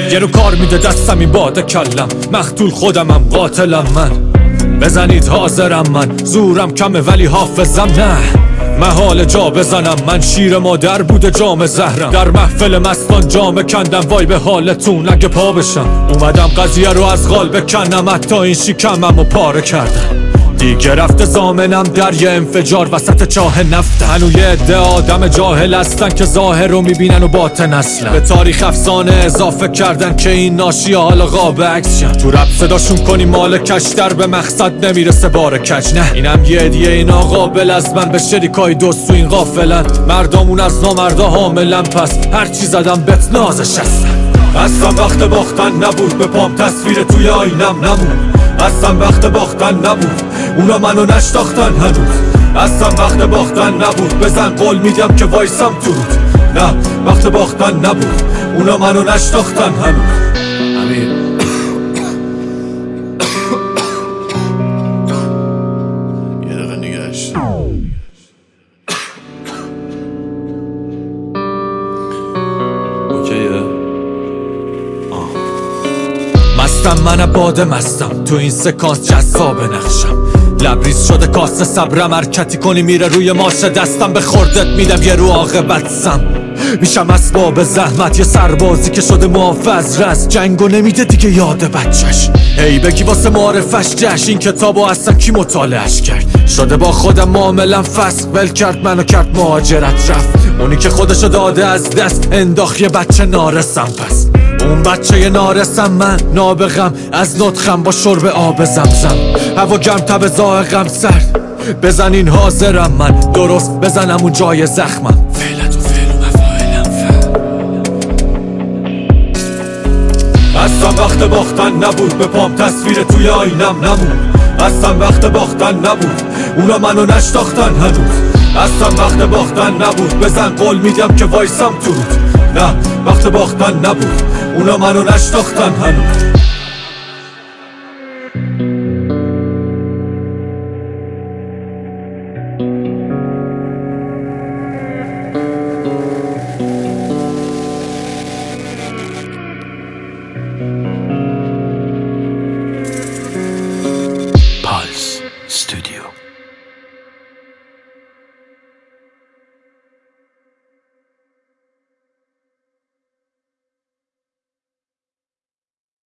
یه رو کار میده دستم این باده کلم، مقتول خودمم قاتلم من، بزنید حاضرم من، زورم کمه ولی حافظم نه، محال جا بزنم من، شیر مادر بوده جام زهرم، در محفل مستان جام کندم، وای به حالتون اگه پا بشم، اومدم قضیه رو از غال بکنم، حتی این شکمم رو پاره کردم، دیگه رفته زامنم در یه انفجار وسط چاه نفت، هنو یه عده آدم جاهل هستن که ظاهر رو میبینن و باطن اصلا، به تاریخ افسانه اضافه کردن که این ناشی حالا قاب عکس شن، تو رپ صداشون کنی مال کشتر به مقصد نمیرسه بار کج، نه اینم یه هدیه اینا قابل از من به شریکای دوست تو این غافلن، مردامون از نامردا حاملن، پس هرچی زدم بهت نازش هستن، اصلا وقت باختن نبود، به پام تصویر توی آینم نمون، اصلا وقت باختن نبود، اونا منو نشتاختن هنوز، اصلا وقت باختن نبود، بزن قول میدم که وایسم تو رود، نه وقت باختن نبود، اونا منو نشتاختن هنوز. امیر یه دقیقه نگهش اوکیه. مستم من باده مستم، تو این سکانس جذاب نقشم، لبریز شده کاسه صبرم، حرکتی کنی میره روی ماشه دستم، به خوردت میدم یه رو عاقبت سم، میشم اسباب زحمت، یه سربازی که شده محافظ رست، جنگو نمیده دیگه یاد بچش، هی بگی واسه معرفش جش، این کتابو اصلا کی مطالعش کرد، شده با خودم معاملم فسق، ول کرد منو کرد مهاجرت رفت، اونی که خودشو داده از دست انداخت، یه بچه نارسم، پس اون بچه یه نارسم، من نابغم از نطخم با شرب آب زمزم، هوا گرم تب زائقم سرد، بزنین حاضرم من، درست بزنم اون جای زخمم، فعلت و فعل و مفاعلم اصلا وقت باختن نبود، به پام تصویر توی آینم نمون، اصلا وقت باختن نبود، اونا منو نشتاختن هنوز، اصلا وقت باختن نبود، بزن قول میدم که وایسم تو رود، نه وقت باختن نبود، اونا منو نشتاختن هنوز.